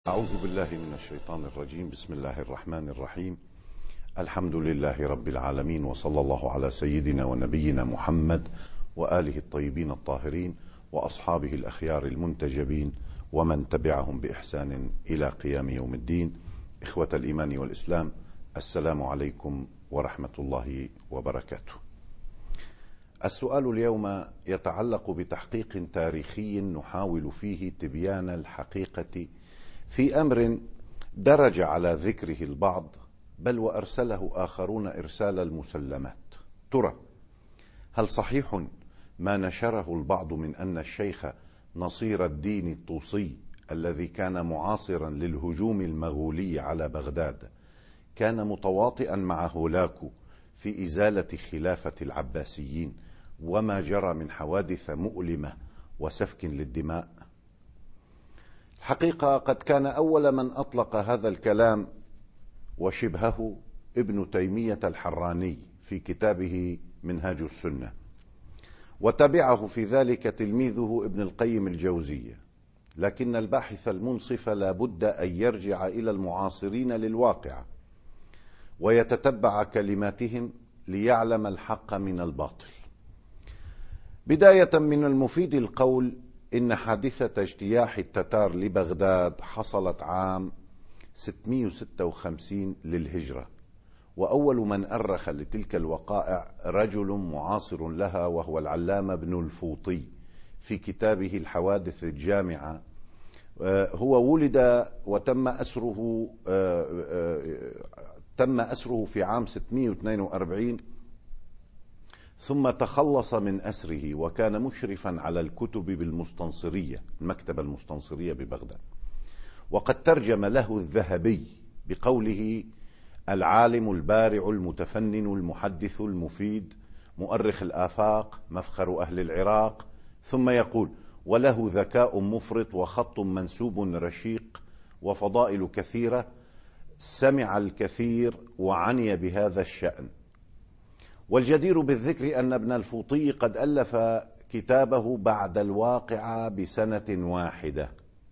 أعوذ بالله من الشيطان الرجيم. بسم الله الرحمن الرحيم. الحمد لله رب العالمين، وصلى الله على سيدنا ونبينا محمد وآله الطيبين الطاهرين وأصحابه الأخيار المنتجبين ومن تبعهم بإحسان إلى قيام يوم الدين. إخوة الإيمان والإسلام، السلام عليكم ورحمة الله وبركاته. السؤال اليوم يتعلق بتحقيق تاريخي نحاول فيه تبيان الحقيقة في أمر درج على ذكره البعض، بل وأرسله آخرون إرسال المسلمات. ترى هل صحيح ما نشره البعض من أن الشيخ نصير الدين الطوسي الذي كان معاصرا للهجوم المغولي على بغداد كان متواطئا مع هولاكو في إزالة خلافة العباسيين وما جرى من حوادث مؤلمة وسفك للدماء؟ الحقيقة قد كان أول من أطلق هذا الكلام وشبهه ابن تيمية الحراني في كتابه منهاج السنة، وتبعه في ذلك تلميذه ابن القيم الجوزية. لكن الباحث المنصف لا بد أن يرجع إلى المعاصرين للواقع ويتتبع كلماتهم ليعلم الحق من الباطل. بداية من المفيد القول إن حادثة اجتياح التتار لبغداد حصلت عام 656 للهجرة، وأول من أرخ لتلك الوقائع رجل معاصر لها وهو العلامة ابن الفوطي في كتابه الحوادث الجامعة. هو ولد وتم أسره في عام 642، ثم تخلص من أسره وكان مشرفا على الكتب بالمستنصرية، المكتبة المستنصرية ببغداد. وقد ترجم له الذهبي بقوله: العالم البارع المتفنن المحدث المفيد مؤرخ الآفاق مفخر أهل العراق. ثم يقول: وله ذكاء مفرط وخط منسوب رشيق وفضائل كثيرة، سمع الكثير وعني بهذا الشأن. والجدير بالذكر أن ابن الفوطي قد ألف كتابه بعد الواقعة بسنة واحدة،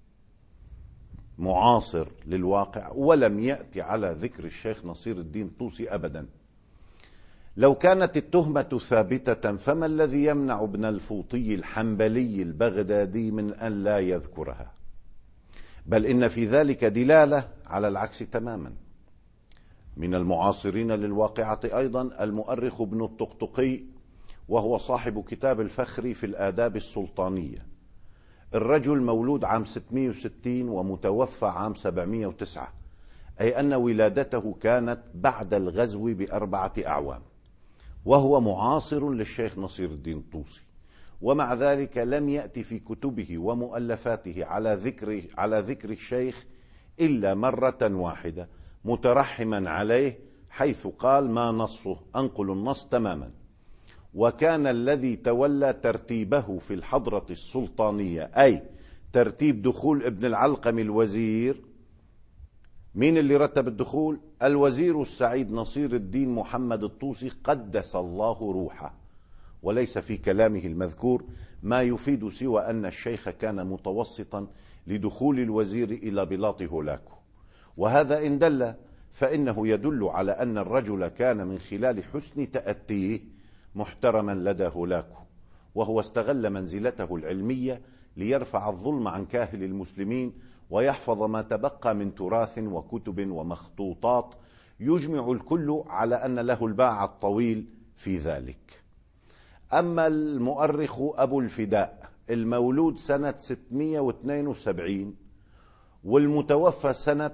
معاصر للواقع، ولم يأتي على ذكر الشيخ نصير الدين الطوسي أبدا. لو كانت التهمة ثابتة فما الذي يمنع ابن الفوطي الحنبلي البغدادي من أن لا يذكرها؟ بل إن في ذلك دلالة على العكس تماما. من المعاصرين للواقعة أيضا المؤرخ ابن الطقطقي، وهو صاحب كتاب الفخر في الآداب السلطانية. الرجل مولود عام 660 ومتوفى عام 709، أي أن ولادته كانت بعد الغزو ب4 أعوام، وهو معاصر للشيخ نصير الدين الطوسي. ومع ذلك لم يأتي في كتبه ومؤلفاته على ذكر الشيخ إلا مرة واحدة، مترحما عليه، حيث قال: ما نصه، أنقل النص تماما. وكان الذي تولى ترتيبه في الحضرة السلطانية، أي ترتيب دخول ابن العلقم الوزير. مين اللي رتب الدخول؟ الوزير السعيد نصير الدين محمد الطوسي قدس الله روحه. وليس في كلامه المذكور ما يفيد سوى أن الشيخ كان متوسطا لدخول الوزير إلى بلاط هولاكو، وهذا إن دل فإنه يدل على أن الرجل كان من خلال حسن تأتيه محترما لدى هولاكو، وهو استغل منزلته العلمية ليرفع الظلم عن كاهل المسلمين ويحفظ ما تبقى من تراث وكتب ومخطوطات، يجمع الكل على أن له الباع الطويل في ذلك. أما المؤرخ أبو الفداء المولود سنة 672 والمتوفى سنة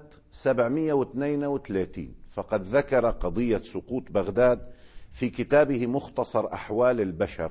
732، فقد ذكر قضية سقوط بغداد في كتابه مختصر أحوال البشر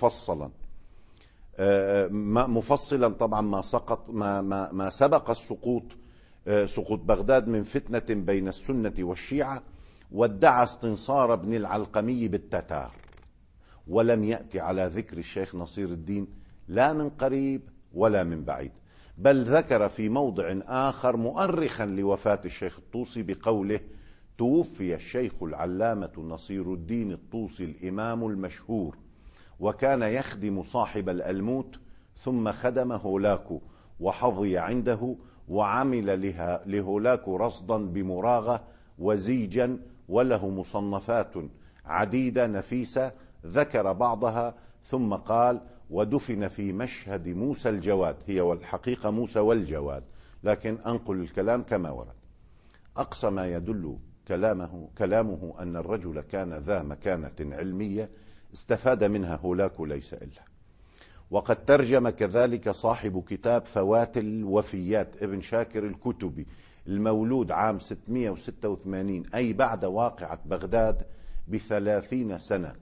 مفصلا طبعا ما سبق سقوط بغداد من فتنة بين السنة والشيعة، وادعى استنصار ابن العلقمي بالتتار. ولم يأتي على ذكر الشيخ نصير الدين لا من قريب ولا من بعيد، بل ذكر في موضع آخر مؤرخا لوفاة الشيخ الطوسي بقوله: توفي الشيخ العلامة نصير الدين الطوسي الإمام المشهور، وكان يخدم صاحب الألموت، ثم خدم هولاكو وحظي عنده، وعمل لهولاك رصدا بمراغة وزيجا، وله مصنفات عديدة نفيسة ذكر بعضها، ثم قال: ودفن في مشهد موسى الجواد. هي والحقيقة موسى والجواد، لكن أنقل الكلام كما ورد. أقصى ما يدل كلامه أن الرجل كان ذا مكانة علمية استفاد منها هولاك ليس إلا. وقد ترجم كذلك صاحب كتاب فوات الوفيات ابن شاكر الكتبي، المولود عام 686 أي بعد واقعة بغداد ب30 سنة،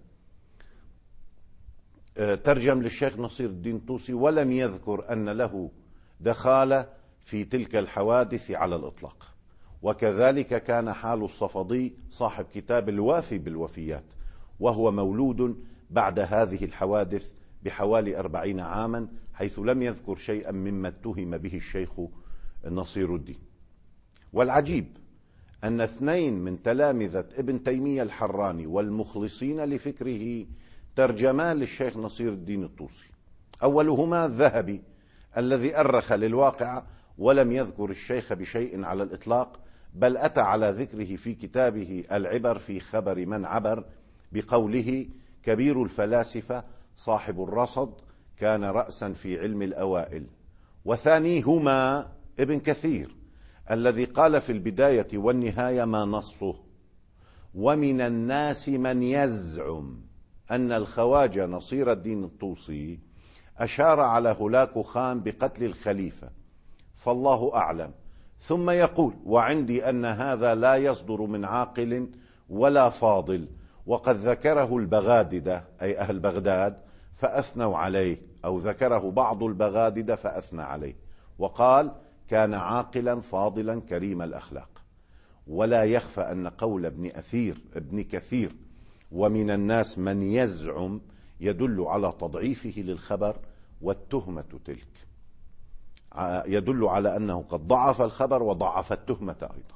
ترجم للشيخ نصير الدين الطوسي، ولم يذكر أن له دخالة في تلك الحوادث على الإطلاق. وكذلك كان حال الصفدي صاحب كتاب الوافي بالوفيات، وهو مولود بعد هذه الحوادث بحوالي 40 عاما، حيث لم يذكر شيئا مما اتهم به الشيخ نصير الدين. والعجيب أن 2 من تلامذة ابن تيمية الحراني والمخلصين لفكره ترجمان للشيخ نصير الدين الطوسي. أولهما الذهبي الذي أرخ للواقع ولم يذكر الشيخ بشيء على الإطلاق، بل أتى على ذكره في كتابه العبر في خبر من عبر بقوله: كبير الفلاسفة صاحب الرصد كان رأسا في علم الأوائل. وثانيهما ابن كثير الذي قال في البداية والنهاية ما نصه: ومن الناس من يزعم أن الخواجة نصير الدين الطوسي أشار على هولاك خان بقتل الخليفة، فالله أعلم، ثم يقول: وعندي أن هذا لا يصدر من عاقل ولا فاضل، وقد ذكره البغاددة أي أهل بغداد فأثنوا عليه، أو ذكره بعض البغاددة فأثنى عليه، وقال: كان عاقلا فاضلا كريم الأخلاق. ولا يخفى أن قول ابن كثير ومن الناس من يزعم يدل على تضعيفه للخبر، والتهمة تلك يدل على أنه قد ضعف الخبر وضعف التهمة أيضا.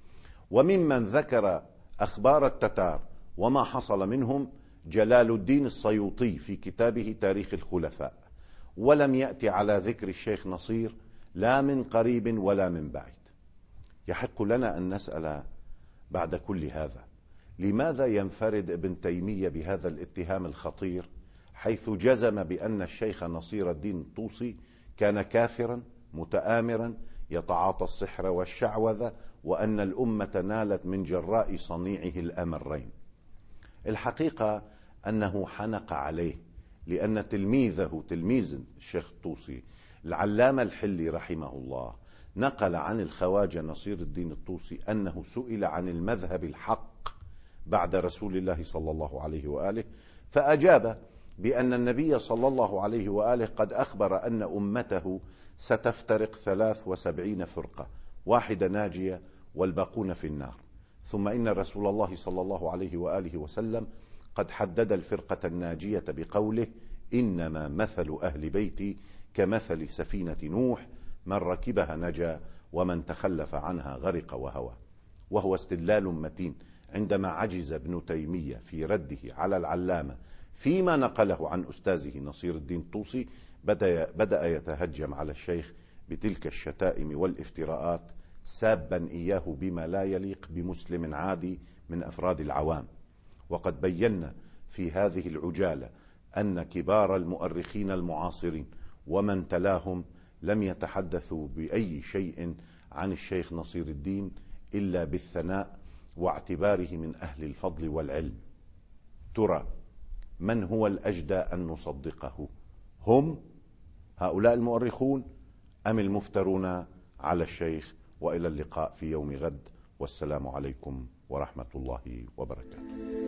وممن ذكر أخبار التتار وما حصل منهم جلال الدين السيوطي في كتابه تاريخ الخلفاء، ولم يأتي على ذكر الشيخ نصير لا من قريب ولا من بعيد. يحق لنا أن نسأل بعد كل هذا: لماذا ينفرد ابن تيمية بهذا الاتهام الخطير، حيث جزم بأن الشيخ نصير الدين الطوسي كان كافرا متآمرا يتعاطى السحر والشعوذة، وأن الأمة نالت من جراء صنيعه الأمرين؟ الحقيقة أنه حنق عليه، لأن تلميذ الشيخ الطوسي العلامة الحلي رحمه الله نقل عن الخواجة نصير الدين الطوسي أنه سئل عن المذهب الحق بعد رسول الله صلى الله عليه وآله، فأجاب بأن النبي صلى الله عليه وآله قد أخبر أن أمته ستفترق 73 فرقة، واحدة ناجية والباقون في النار. ثم إن رسول الله صلى الله عليه وآله وسلم قد حدد الفرقة الناجية بقوله: إنما مثل أهل بيتي كمثل سفينة نوح، من ركبها نجا ومن تخلف عنها غرق وهوى. وهو استدلال متين عندما عجز ابن تيمية في رده على العلامة فيما نقله عن أستاذه نصير الدين الطوسي، بدأ يتهجم على الشيخ بتلك الشتائم والافتراءات، سابا إياه بما لا يليق بمسلم عادي من أفراد العوام. وقد بينا في هذه العجالة أن كبار المؤرخين المعاصرين ومن تلاهم لم يتحدثوا بأي شيء عن الشيخ نصير الدين إلا بالثناء واعتباره من أهل الفضل والعلم. ترى من هو الأجدى أن نصدقه، هم هؤلاء المؤرخون أم المفترون على الشيخ؟ وإلى اللقاء في يوم غد، والسلام عليكم ورحمة الله وبركاته.